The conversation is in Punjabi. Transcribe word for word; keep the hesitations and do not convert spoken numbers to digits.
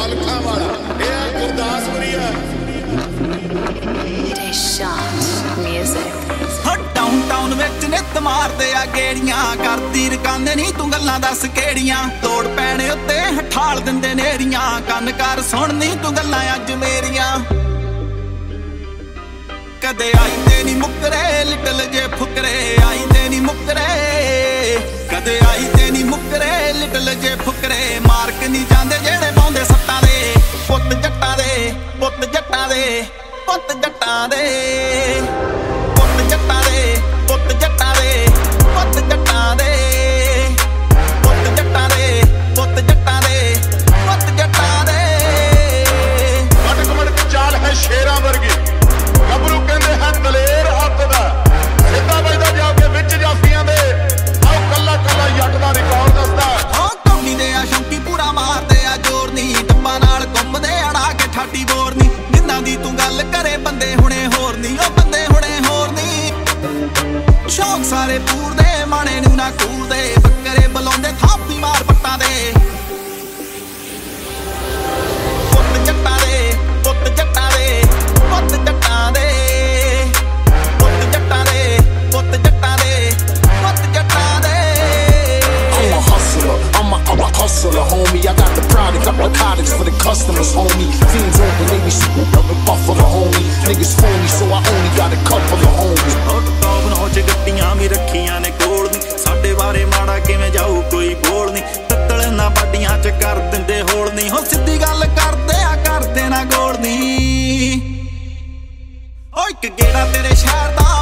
ਔਲਖਾਂ ਵਾਲਾ ਇਹ ਆ ਗੁਰਦਾਸਪੁਰੀ ਆ ਡਾਊਨਟਾਊਨ ਵਿੱਚ ਨਿੱਤ ਮਾਰਦੇ ਆ ਗੇੜੀਆਂ ਕਰਦੀ ਰਕਾਨੇ ਨਹੀਂ ਤੂੰ ਗੱਲਾਂ ਦੱਸ ਕਿਹੜੀਆਂ ਤੋੜ ਪੈਣੇ ਉੱਤੇ ਹਠਾਲ ਦਿੰਦੇ ਨੇਰੀਆਂ ਕੰਨ ਕਰ ਸੁਣਨੀ ਤੂੰ ਗੱਲਾਂ ਅੱਜ ਮੇਰੀਆਂ ਕਦੇ ਆਈ ਤੇ ਨਹੀਂ ਮੁੱਕਰੇ ਲਿਟਲ ਜੇ ਫੁਕਰੇ ਆਈ ਤੇ ਨਹੀਂ ਮੁੱਕਰੇ ਕਦੇ ਆਈ ਤੇ ਨਹੀਂ ਮੁੱਕਰੇ ਲਿਟਲ ਜੇ ਫੁਕਰੇ ਮਾਰਕ ਨਹੀਂ ਜਾਂਦੇ ਜਿਹੜੇ ਪਾਉਂਦੇ ਸੱਟਾਂ ਦੇ ਪੁੱਤ ਜੱਟਾਂ ਦੇ ਪੁੱਤ ਜੱਟਾਂ ਦੇ ਪੁੱਤ ਜੱਟਾਂ ਦੇ ਪੁੱਤ ਜੱਟਾਂ ਦੇ ਪੁੱਤ ਜੱਟਾਂ ਦੇ ਪੁੱਤ ਜੱਟਾਂ ਦੇ ਪੁੱਤ ਜੱਟਾਂ ਦੇ ਪੁੱਤ ਜੱਟਾਂ ਦੇ ਪੁੱਤ ਜੱਟਾਂ ਦੇ ਕੱਟ ਕਮੜ ਚਾਲ ਹੈ ਸ਼ੇਰਾਂ ਵਰਗੀ ਗੱਭਰੂ ਕਹਿੰਦੇ ਹੈ ਦਲੇਰ ਹੱਥ ਦਾ ਸਿੱਧਾ ਵੱਜਦਾ ਜਾ ਕੇ ਵਿੱਚ ਜਾਫੀਆਂ ਦੇ ਆਓ ਕੱਲਾ ਕੱਲਾ ਜੱਟ ਦਾ ਰਿਕਾਰਡ ਦੱਸਦਾ ਹਾਂ ਕੌਣੀ ਦੇ ਆ ਸ਼ੌਂਕੀ ਪੂਰਾ ਮਾਰਦੇ ਆ ਜ਼ੋਰ ਨੀ ਡੱਬਾ ਨਾਲ ਘੁੰਮਦੇ ਅੜਾ ਕੇ ਠਾਟੀ ਬੋਰ ਨੀ ਜਿੰਨਾਂ ਦੀ ਤੂੰ ਗੱਲ ਕਰੇ ਬੰਦੇ ਹੁਣੇ ਹੋਰ ਨੀ ਉਹ ਬੰਦੇ ਹੁਣੇ ਹੋਰ ਨੀ ਸ਼ੌਂਕ ਸਾਰੇ ਪੂਰਦੇ ਮਾਣੇ ਨੂੰ ਨਾ ਕੂਲਦੇ ਬੱਕਰੇ ਬੁਲਾਉਂਦੇ ਥਾਪੀ ਮਾਰ ਪੱਟਾਂ ਦੇ ਪੁੱਤ ਜੱਟਾਂ ਦੇ ਪੁੱਤ ਜੱਟਾਂ ਦੇ ਪੁੱਤ ਜੱਟਾਂ ਦੇ ਪੁੱਤ ਜੱਟਾਂ ਦੇ ਪੁੱਤ ਜੱਟਾਂ ਦੇ ਪੁੱਤ ਜੱਟਾਂ ਦੇ I'm a hustler, I'm a, I'm a hustler, homie. I got the product, got narcotics for the customers, homie. Fiends open, they be super up and buffalo, homie. Niggas phony, so I only got a couple of homies. Top ਚ ਗੱਡੀਆਂ ਵੀ ਰੱਖੀਆਂ ਨੇ ਕੋਲ ਨੀ ਸਾਡੇ ਬਾਰੇ ਮਾੜਾ ਕਿਵੇਂ ਜਾਊ ਕੋਈ ਬੋਲ ਨੀ ਤੱਤਲ ਨਾ ਬਾਡੀਆਂ ਚ ਕਰ ਦਿੰਦੇ ਹੋਲ ਨੀ ਹੋ ਸਿੱਧੀ ਗੱਲ ਕਰਦੇ ਆ ਕਰਦੇ ਨਾ ਗੋਲ ਨੀ ਓ ਇੱਕ ਗੇੜਾ ਤੇਰੇ ਸ਼ਹਿਰ ਦਾ